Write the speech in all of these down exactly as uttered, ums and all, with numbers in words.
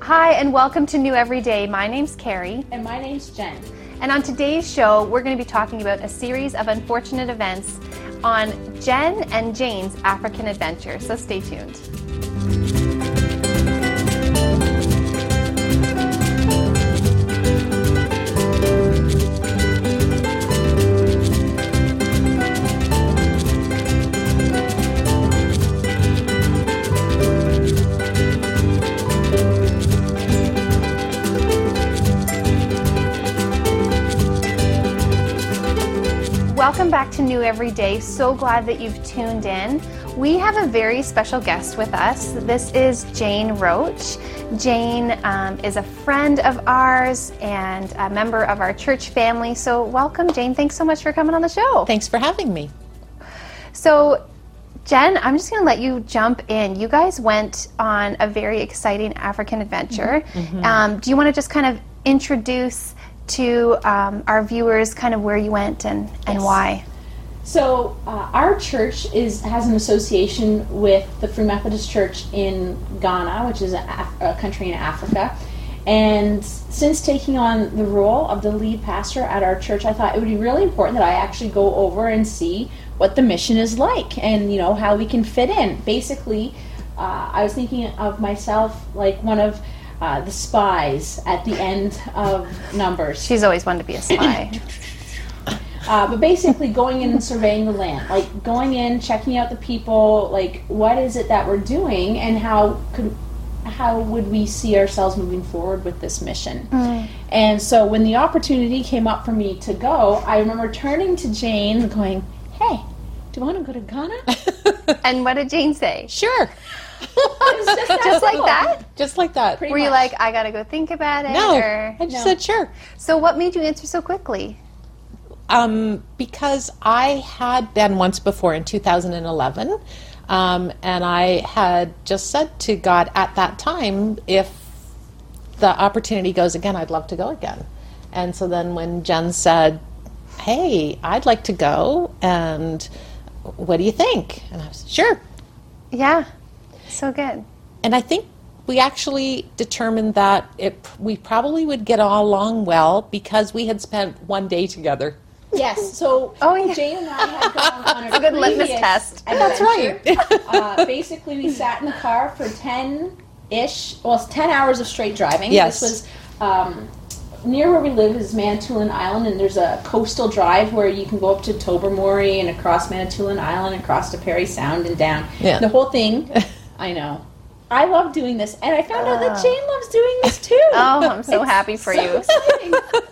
Hi, and welcome to New Everyday. My name's Carrie. And my name's Jen. And on today's show, we're going to be talking about a series of unfortunate events on Jen and Jane's African adventure. So stay tuned. Welcome back to New Everyday. So glad that you've tuned in. We have a very special guest with us. This is Jane Roach. Jane um, is a friend of ours and a member of our church family. So welcome, Jane. Thanks so much for coming on the show. Thanks for having me. So, Jen, I'm just going to let you jump in. You guys went on a very exciting African adventure. Mm-hmm. Um, do you want to just kind of introduce to um, our viewers kind of where you went and, and yes. why? So uh, our church is has an association with the Free Methodist Church in Ghana, which is a, Af- a country in Africa. And since taking on the role of the lead pastor at our church, I thought it would be really important that I actually go over and see what the mission is like and, you know, how we can fit in. Basically, uh, I was thinking of myself like one of Uh, the spies at the end of Numbers. She's always wanted to be a spy. uh, but basically going in and surveying the land. Like going in, checking out the people, like what is it that we're doing and how could how would we see ourselves moving forward with this mission. Mm. And so when the opportunity came up for me to go, I remember turning to Jane and going, hey, do you want to go to Ghana? And what did Jane say? Sure. just, just like that? Just like that. Pretty Were much. You like, I got to go think about it? No, or? I just no. said sure. So what made you answer so quickly? Um, because I had been once before in two thousand eleven, um, and I had just said to God at that time, if the opportunity goes again, I'd love to go again. And so then when Jen said, hey, I'd like to go, and what do you think? And I was, sure. Yeah. So good. And I think we actually determined that it we probably would get along well because we had spent one day together. Yes. So oh, yeah. Jane and I had gone on a, a good litmus test. That's right. uh, basically, we sat in the car for ten-ish, well, it's ten hours of straight driving. Yes. This was um, near where we live is Manitoulin Island, and there's a coastal drive where you can go up to Tobermory and across Manitoulin Island, across to Parry Sound and down. Yeah. The whole thing. I know. I love doing this, and I found uh, out that Jane loves doing this too. Oh, I'm so it's happy for so you. Exciting.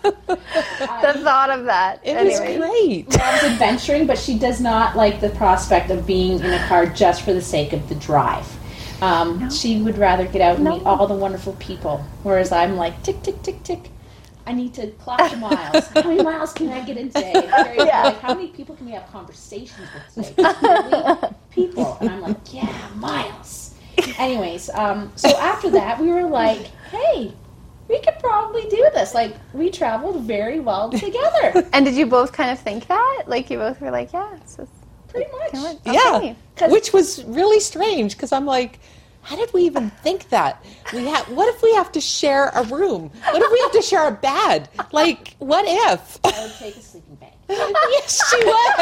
The thought of that. It anyway. was great. She loves adventuring, but she does not like the prospect of being in a car just for the sake of the drive. Um, no. She would rather get out and no. meet all the wonderful people, whereas I'm like, tick, tick, tick, tick. I need to clock the miles. How many miles can I get in today? Yeah. Like, how many people can we have conversations with today? Really? People. And I'm like, yeah, miles. Anyways, um, so after that, we were like, hey, we could probably do this. Like, we traveled very well together. And did you both kind of think that? Like, you both were like, yeah. So pretty much. Okay. Yeah. Which was really strange, because I'm like, how did we even think that? We have. What if we have to share a room? What if we have to share a bed? Like, what if? I would take a sleeping bag. Yes, she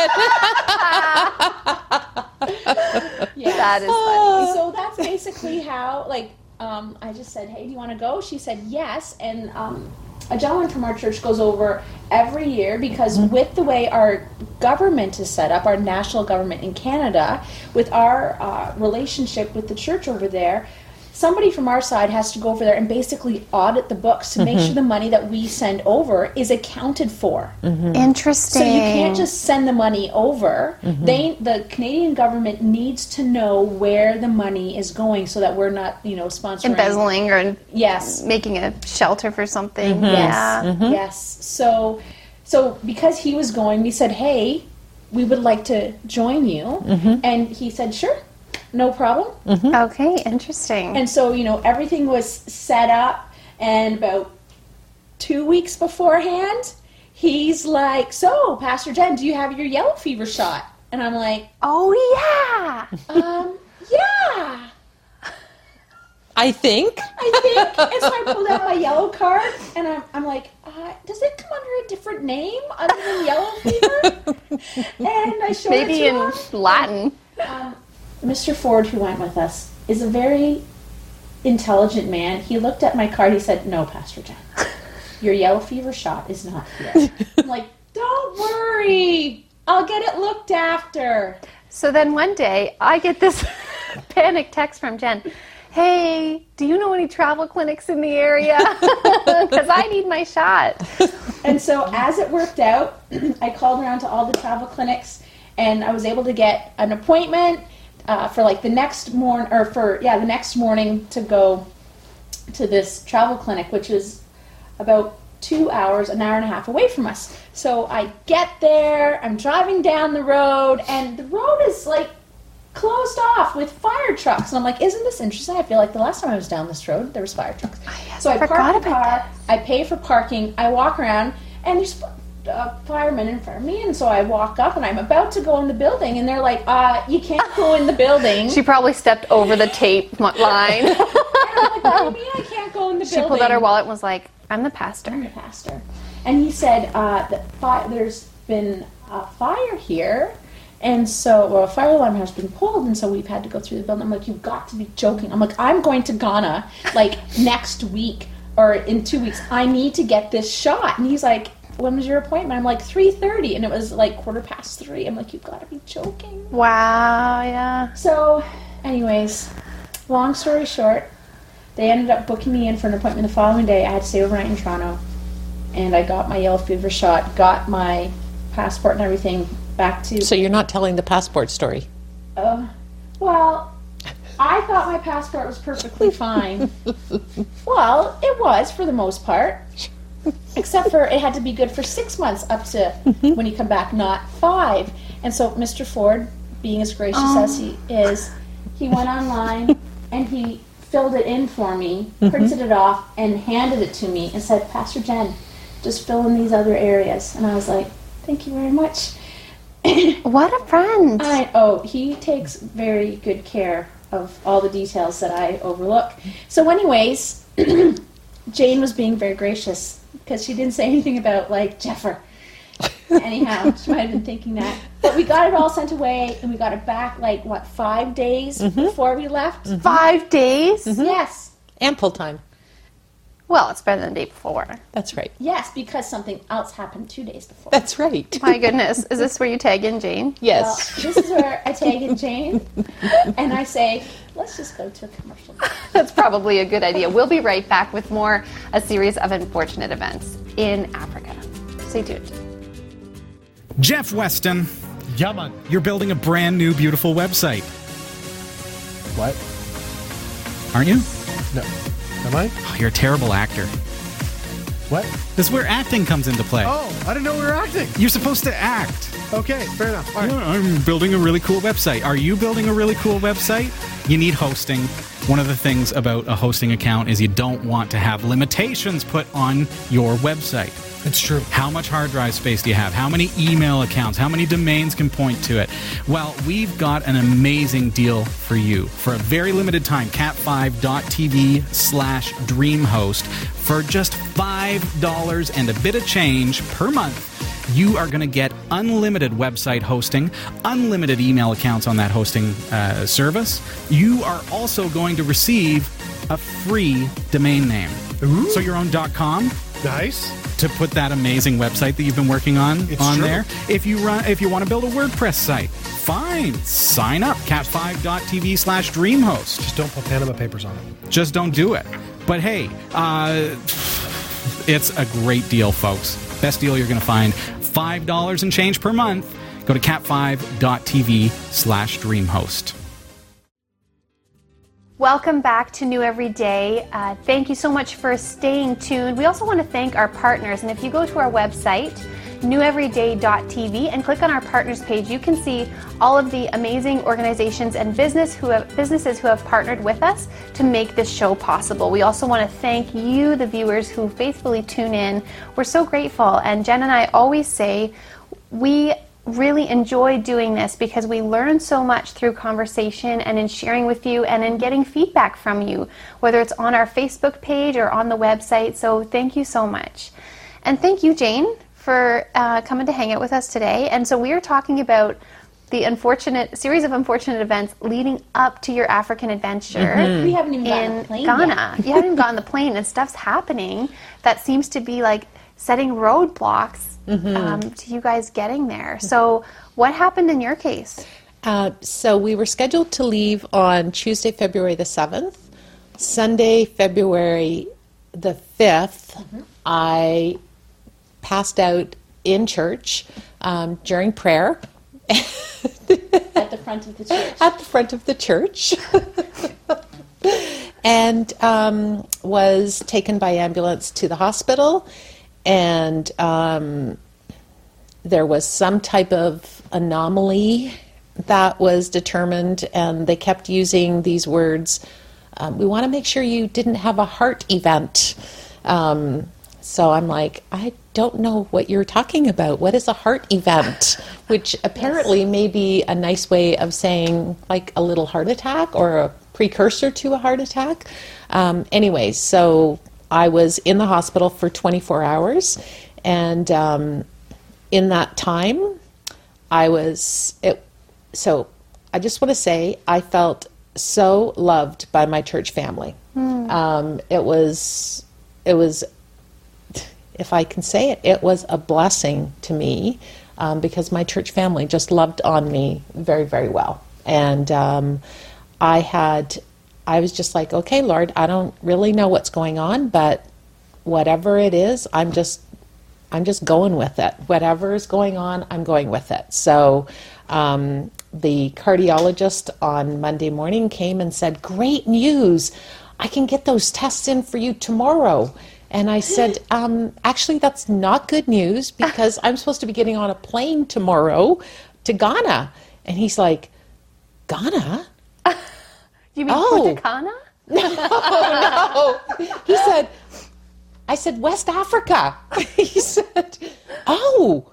would. Yes. That is funny. So that's basically how, like, um, I just said, hey, do you want to go? She said yes, and um, a gentleman from our church goes over every year because mm-hmm. with the way our government is set up, our national government in Canada, with our uh, relationship with the church over there, somebody from our side has to go over there and basically audit the books to mm-hmm. make sure the money that we send over is accounted for. Mm-hmm. Interesting. So you can't just send the money over. Mm-hmm. They, the Canadian government needs to know where the money is going so that we're not, you know, sponsoring. Embezzling or yes. making a shelter for something. Mm-hmm. Yeah. Yes. Mm-hmm. Yes. So, so because he was going, we said, hey, we would like to join you. Mm-hmm. And he said, sure. No problem. Mm-hmm. Okay, interesting. And so, you know, everything was set up, and about two weeks beforehand, he's like, so, Pastor Jen, do you have your yellow fever shot? And I'm like, oh, yeah. um, yeah. I think. I think. And so I pulled out my yellow card, and I'm, I'm like, uh, does it come under a different name other than yellow fever? And I showed Maybe it to in him. Latin. Um, Mister Ford, who went with us, is a very intelligent man. He looked at my card. He said, no, Pastor Jen, your yellow fever shot is not here. I'm like, don't worry. I'll get it looked after. So then one day, I get this panic text from Jen. Hey, do you know any travel clinics in the area? Because I need my shot. And so as it worked out, I called around to all the travel clinics, and I was able to get an appointment uh, for like the next morning, or for, yeah, the next morning to go to this travel clinic, which is about two hours, an hour and a half away from us. So I get there, I'm driving down the road, and the road is like closed off with fire trucks. And I'm like, isn't this interesting? I feel like the last time I was down this road, there was fire trucks. Oh, yes, so I, I forgot park the about car, I pay for parking, I walk around, and there's a fireman in front of me. And so I walk up, and I'm about to go in the building, and they're like, uh, you can't go in the building. She probably stepped over the tape line. And I'm like, what do you mean I can't go in the She building? pulled out her wallet and was like, I'm the pastor. I'm the pastor. And he said, uh, that fi- there's been a fire here. And so, well, a fire alarm has been pulled, and so we've had to go through the building. I'm like, you've got to be joking. I'm like, I'm going to Ghana, like, next week or in two weeks. I need to get this shot. And he's like, when was your appointment? I'm like, three thirty. And it was like quarter past three. I'm like, you've got to be joking. Wow, yeah. So, anyways, long story short, they ended up booking me in for an appointment the following day. I had to stay overnight in Toronto. And I got my yellow fever shot, got my passport and everything back to... So you're not telling the passport story? Uh, well, I thought my passport was perfectly fine. Well, it was for the most part. Except for it had to be good for six months up to when you come back, not five. And so Mister Ford, being as gracious Oh. as he is, he went online and he filled it in for me, printed it off, and handed it to me and said, Pastor Jen, just fill in these other areas. And I was like, thank you very much. What a friend. I, oh, he takes very good care of all the details that I overlook. So anyways, Jane was being very gracious because she didn't say anything about, like, Jeffer. Anyhow, she might have been thinking that. But we got it all sent away, and we got it back, like, what, five days mm-hmm. before we left? Mm-hmm. Five days? Mm-hmm. Yes. Ample time. Well, it's better than the day before. That's right. Yes, because something else happened two days before. That's right. My goodness. Is this where you tag in Jane? Yes. Well, this is where I tag in Jane, and I say, let's just go to a commercial. That's probably a good idea. We'll be right back with more, a series of unfortunate events in Africa. Stay tuned. Jeff Weston, Yeah, man. you're building a brand new, beautiful website, What? aren't you? No. Am I? Oh, you're a terrible actor. What? This is where acting comes into play. Oh, I didn't know we were acting. You're supposed to act. Okay, fair enough. All right. Yeah, I'm building a really cool website. Are you building a really cool website? You need hosting. One of the things about a hosting account is you don't want to have limitations put on your website. It's true. How much hard drive space do you have? How many email accounts? How many domains can point to it? Well, we've got an amazing deal for you. For a very limited time, cat five dot t v slash dreamhost. For just five dollars and a bit of change per month, you are going to get unlimited website hosting, unlimited email accounts on that hosting uh, service. You are also going to receive a free domain name. Ooh. So your own .com Nice. to put that amazing website that you've been working on It's on true. there. If you run, if you want to build a WordPress site, fine, sign up cat five dot t v slash dreamhost. Just don't put Panama Papers on it. Just don't do it. But hey, uh, it's a great deal, folks. Best deal you're going to find. five dollars and change per month. Go to cat five dot t v slash dreamhost. Welcome back to New Every Day. Uh, thank you so much for staying tuned. We also want to thank our partners. And if you go to our website, new everyday dot t v, and click on our partners page, you can see all of the amazing organizations and business who have, businesses who have partnered with us to make this show possible. We also want to thank you, the viewers, who faithfully tune in. We're so grateful. And Jen and I always say we really enjoy doing this because we learn so much through conversation and in sharing with you and in getting feedback from you, whether it's on our Facebook page or on the website. So thank you so much. And thank you, Jane, for uh, coming to hang out with us today. And so we are talking about the unfortunate series of unfortunate events leading up to your African adventure. Mm-hmm. We haven't even gotten in the plane Ghana. yet. You haven't even gotten the plane, and stuff's happening that seems to be like setting roadblocks mm-hmm. um, to you guys getting there. So what happened in your case? Uh, so we were scheduled to leave on Tuesday, February the seventh. Sunday, February the fifth, mm-hmm. I passed out in church um, during prayer. At the front of the church. At the front of the church. And um, was taken by ambulance to the hospital. And um, there was some type of anomaly that was determined. And they kept using these words, um, we want to make sure you didn't have a heart event. Um, so I'm like, I don't know what you're talking about. What is a heart event? Which apparently yes. may be a nice way of saying like a little heart attack or a precursor to a heart attack. Um, anyways, so I was in the hospital for twenty-four hours. And um, in that time, I was, it, so I just want to say I felt so loved by my church family. Mm. Um, it was, it was, if I can say it, it was a blessing to me um, because my church family just loved on me very, very well. And um, I had, I was just like, okay, Lord, I don't really know what's going on, but whatever it is, I'm just, I'm just going with it. Whatever is going on, I'm going with it. So um, the cardiologist on Monday morning came and said, great news. I can get those tests in for you tomorrow. And I said, um, actually, that's not good news because I'm supposed to be getting on a plane tomorrow to Ghana. And he's like, Ghana? You mean oh. Punta Cana? No, no. He said, I said, West Africa. He said, oh,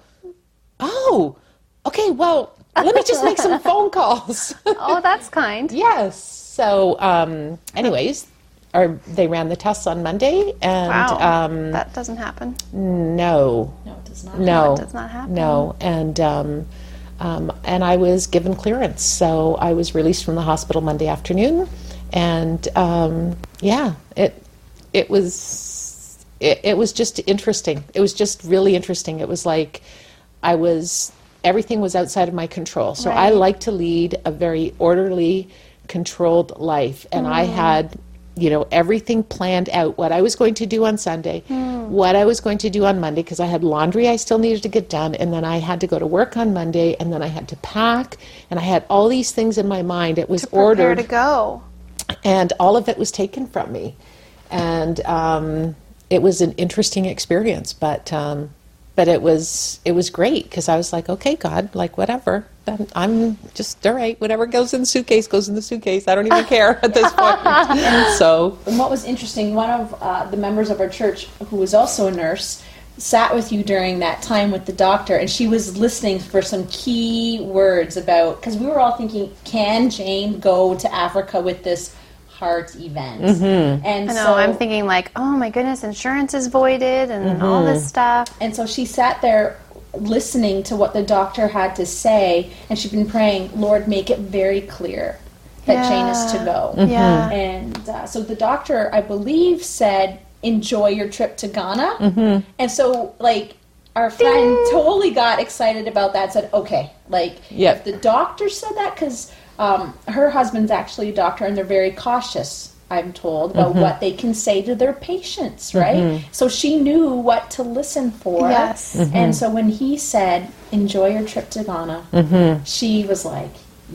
oh, okay, well, let me just make some phone calls. Oh, that's kind. Yes. So um, anyways, or they ran the tests on Monday, and wow. um, that doesn't happen. No, no, it does not. No, it does not happen. No, and um, um, and I was given clearance, so I was released from the hospital Monday afternoon, and um, yeah, it it was it, it was just interesting. It was just really interesting. It was like I was everything was outside of my control. So right. I like to lead a very orderly, controlled life, and mm. I had. You know, everything planned out, what I was going to do on Sunday, mm. what I was going to do on Monday, because I had laundry I still needed to get done, and then I had to go to work on Monday, and then I had to pack, and I had all these things in my mind. It was to prepare ordered. to go. And all of it was taken from me. And um, it was an interesting experience, but um, but it was it was great, because I was like, okay, God, like, whatever. I'm just, all right, whatever goes in the suitcase goes in the suitcase. I don't even care at this point. So, and what was interesting, one of uh, the members of our church, who was also a nurse, sat with you during that time with the doctor, and she was listening for some key words about, because we were all thinking, can Jane go to Africa with this heart event? Mm-hmm. And I know, so I'm thinking like, oh my goodness, insurance is voided and mm-hmm. all this stuff. And so she sat there listening to what the doctor had to say, and she'd been praying, Lord, make it very clear that yeah. Jane is to go. Mm-hmm. Yeah. And uh, so the doctor, I believe, said, enjoy your trip to Ghana. Mm-hmm. And so, like, our friend Ding. totally got excited about that, said, okay, like, yep. if the doctor said that, because um, her husband's actually a doctor, and they're very cautious, I'm told, about mm-hmm. what they can say to their patients, right? Mm-hmm. So she knew what to listen for. Yes. Mm-hmm. And so when he said, enjoy your trip to Ghana, mm-hmm. she was like,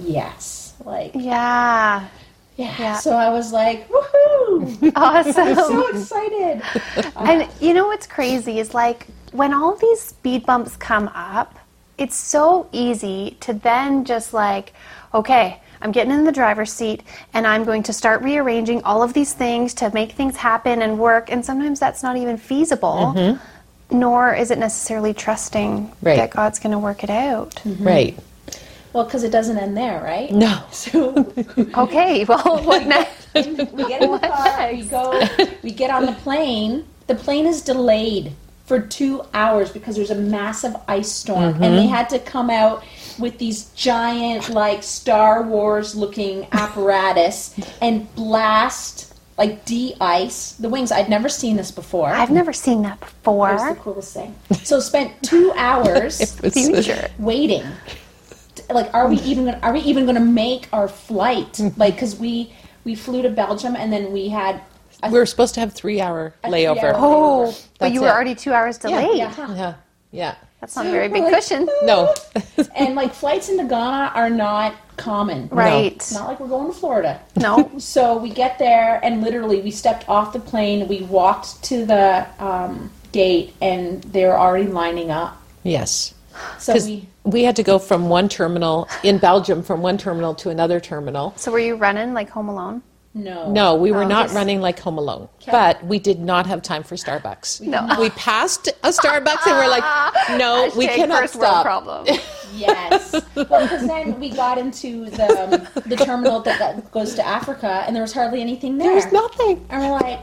yes. Like, yeah. yeah. yeah. So I was like, woohoo! Awesome. I'm so excited. And you know what's crazy is, like, when all these speed bumps come up, it's so easy to then just like, okay, I'm getting in the driver's seat and I'm going to start rearranging all of these things to make things happen and work. And sometimes that's not even feasible. Mm-hmm. nor is it necessarily trusting Right. that God's going to work it out. Right. Well, because it doesn't end there, right? No. So Okay, well, what next? we get in the car, we go, we get on the plane. The plane is delayed for two hours because there's a massive ice storm, Mm-hmm. and they had to come out with these giant, like Star Wars looking apparatus and blast, like de-ice the wings. I'd never seen this before. I've never seen that It was before. the coolest thing. So spent two hours Future. waiting. Like, are we even gonna, are we even going to make our flight? Like, because we we flew to Belgium and then we had a, We were supposed to have three hour a layover. three-hour Oh, layover. but you That's were it. already two hours delayed. Yeah, huh. Yeah. Yeah. That's not a very big Like, cushion. No. And like flights into Ghana are not common. Right. It's not like we're going to Florida. No. So we get there and literally we stepped off the plane. We walked to the um, gate and they were already lining up. Yes. So Because we. we had to go from one terminal in Belgium, from one terminal to another terminal. So were you running like Home Alone? No. No, we were Oh, not just- running like Home Alone, but we did not have time for Starbucks. No. We passed a Starbucks and we're like, no, we Hashtag cannot first world stop. problem. Yes. Well, because then we got into the um, the terminal that, that goes to Africa, and there was hardly anything there. There's nothing. And we're like,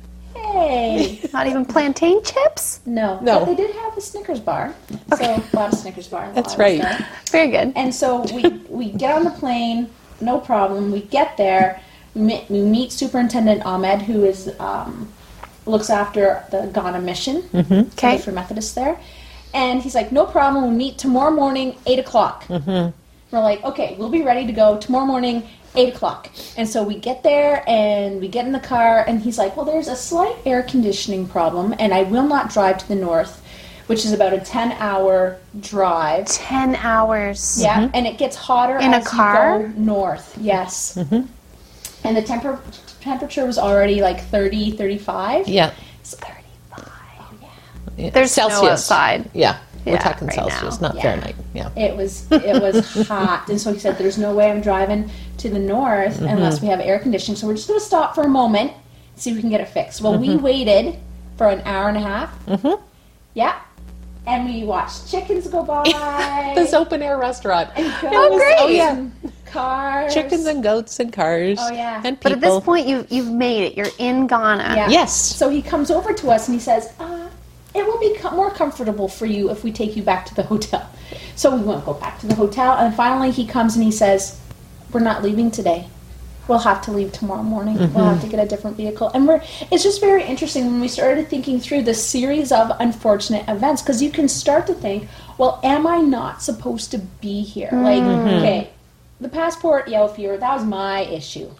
hey, Not even plantain chips? no. No. But they did have a Snickers bar, so bought a Snickers bar. while That's I was right. there. Very good. And so we we get on the plane, no problem. We get there, we meet, we meet Superintendent Ahmed, who is um, looks after the Ghana mission Okay. for Methodists there. And he's like, no problem, we'll meet tomorrow morning, eight o'clock. Mm-hmm. We're like, okay, we'll be ready to go tomorrow morning, eight o'clock. And so we get there, and we get in the car, and he's like, well, there's a slight air conditioning problem, and I will not drive to the north, which is about a ten-hour drive. Ten hours. Yeah, and it gets hotter In a as car? you go north. Yes. Mm-hmm. And the temper- temperature was already like thirty, thirty-five. Yeah. So thirty-five. Oh, yeah. Yeah. There's snow Celsius. outside. Yeah. We're Yeah, talking right Celsius, now. not Yeah. Fahrenheit. Yeah. It was it was hot, and so he said, "There's no way I'm driving to the north Mm-hmm. unless we have air conditioning. So we're just going to stop for a moment, see if we can get it fixed." Well, we waited for an hour and a half. Mm-hmm. Yeah, and we watched chickens go by. This open air restaurant. and goats, Oh, great. Oh, yeah. and cars, Chickens and goats and cars. Oh, yeah. And But people. at this point, you, you've made it. You're in Ghana. Yeah. Yes. So he comes over to us and he says, uh, it will be co- more comfortable for you if we take you back to the hotel. So we won't go back to the hotel. And finally he comes and he says, we're not leaving today. We'll have to leave tomorrow morning. Mm-hmm. We'll have to get a different vehicle. And we're it's just very interesting when we started thinking through this series of unfortunate events, because you can start to think, well, am I not supposed to be here? Like, okay, the passport, yeah, Ophir, that was my issue.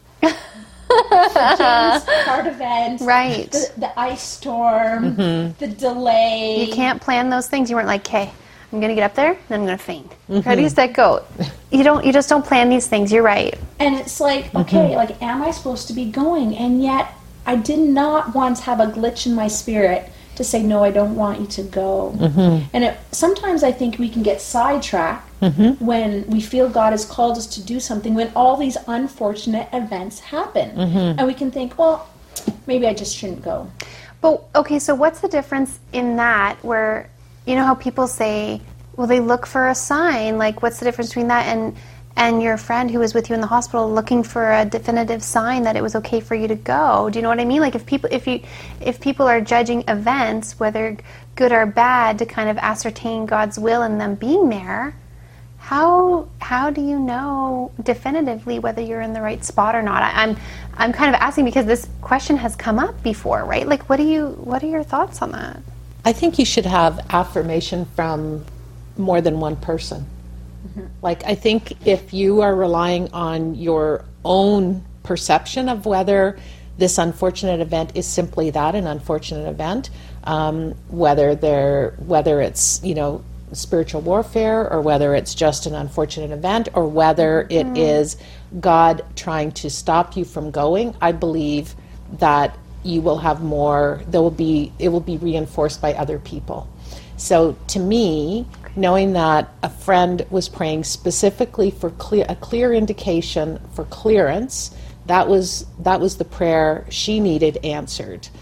James card event, Right. The, the ice storm, the delay. You can't plan those things. You weren't like, okay, I'm gonna get up there, then I'm gonna faint. Ready, set, go. You don't. You just don't plan these things. You're right. And it's like, okay, like, am I supposed to be going? And yet, I did not once have a glitch in my spirit to say, no, I don't want you to go. And it, sometimes I think we can get sidetracked when we feel God has called us to do something, when all these unfortunate events happen. And we can think, well, maybe I just shouldn't go. But okay, so what's the difference in that? Where you know how people say, well, they look for a sign. Like, what's the difference between that and and your friend who was with you in the hospital looking for a definitive sign that it was okay for you to go? Do you know what I mean? Like, if people if you if people are judging events, whether good or bad, to kind of ascertain God's will in them being there, how how do you know definitively whether you're in the right spot or not? I, I'm I'm kind of asking because this question has come up before, right? Like, what do you what are your thoughts on that? I think you should have affirmation from more than one person. Like, I think if you are relying on your own perception of whether this unfortunate event is simply that, an unfortunate event, um, whether they're, whether it's, you know, spiritual warfare, or whether it's just an unfortunate event, or whether it is God trying to stop you from going, I believe that you will have more, there will be, it will be reinforced by other people. So to me, knowing that a friend was praying specifically for clear, a clear indication for clearance, that was that was the prayer she needed answered.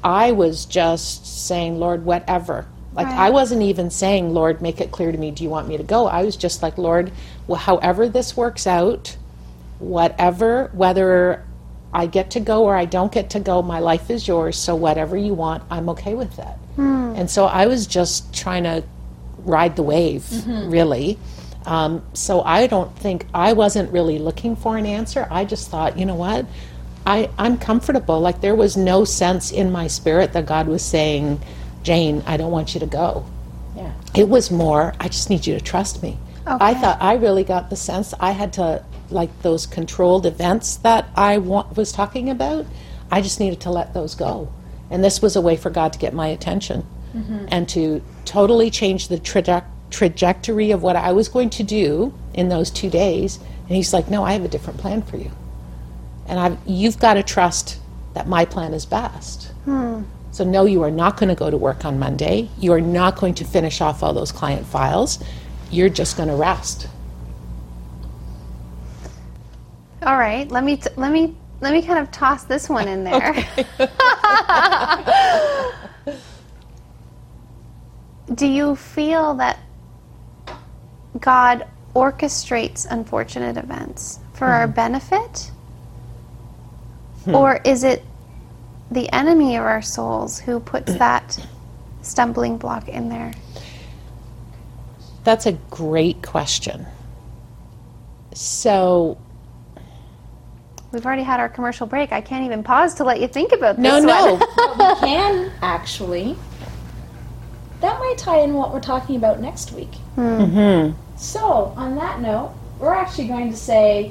I was just saying, Lord, whatever. Like, Right. I wasn't even saying, Lord, make it clear to me, do you want me to go? I was just like, Lord, well, however this works out, whatever, whether I get to go or I don't get to go, my life is yours, so whatever you want, I'm okay with that. And so I was just trying to ride the wave, really. Um, so I don't think, I wasn't really looking for an answer. I just thought, you know what, I, I'm comfortable. Like, there was no sense in my spirit that God was saying, Jane, I don't want you to go. Yeah. It was more, I just need you to trust me. I Okay. thought, I really got the sense I had to, like those controlled events that I wa- was talking about, I just needed to let those go. And this was a way for God to get my attention and to totally change the traje- trajectory of what I was going to do in those two days. And he's like, no, I have a different plan for you. And I've, you've got to trust that my plan is best. So no, you are not going to go to work on Monday. You are not going to finish off all those client files. You're just going to rest. All right, let me t- let me let me kind of toss this one in there. Do you feel that God orchestrates unfortunate events for our benefit? Or is it the enemy of our souls who puts that stumbling block in there? That's a great question. So, We've already had our commercial break. I can't even pause to let you think about this no, one. no. We can actually. That might tie in what we're talking about next week. Mm-hmm. So, on that note, we're actually going to say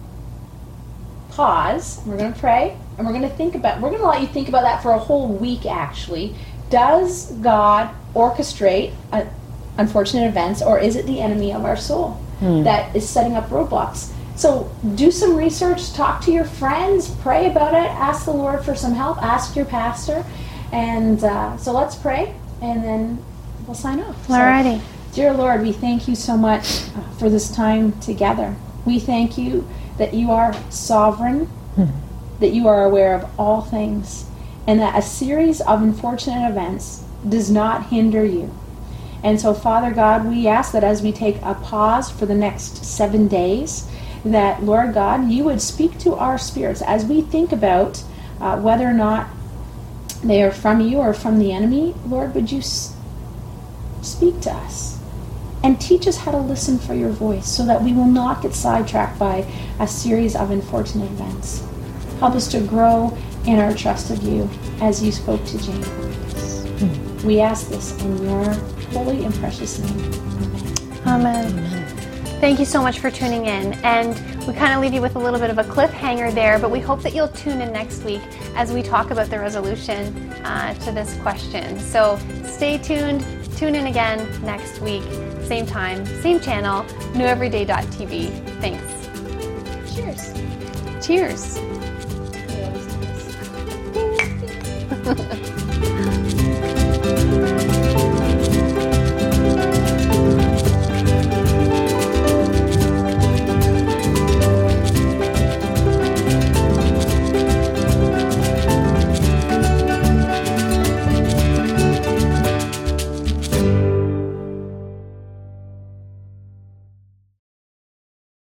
pause. We're going to pray, and we're going to think about. We're going to let you think about that for a whole week. Actually, does God orchestrate uh, unfortunate events, or is it the enemy of our soul that is setting up roadblocks? So, do some research. Talk to your friends. Pray about it. Ask the Lord for some help. Ask your pastor. And uh, so, let's pray, and then we'll sign off. So, Alrighty. dear Lord, we thank you so much uh, for this time together. We thank you that you are sovereign, that you are aware of all things, and that a series of unfortunate events does not hinder you. And so, Father God, we ask that as we take a pause for the next seven days, that, Lord God, you would speak to our spirits as we think about uh, whether or not they are from you or from the enemy. Lord, would you s- speak to us and teach us how to listen for your voice so that we will not get sidetracked by a series of unfortunate events. Help us to grow in our trust of you as you spoke to Jane. We ask this in your holy and precious name. Amen. Amen. Thank you so much for tuning in. And we kind of leave you with a little bit of a cliffhanger there, but we hope that you'll tune in next week as we talk about the resolution uh, to this question. So stay tuned. Tune in again next week. Same time, same channel, new everyday dot t v. Thanks. Cheers. Cheers. Yeah, it was nice.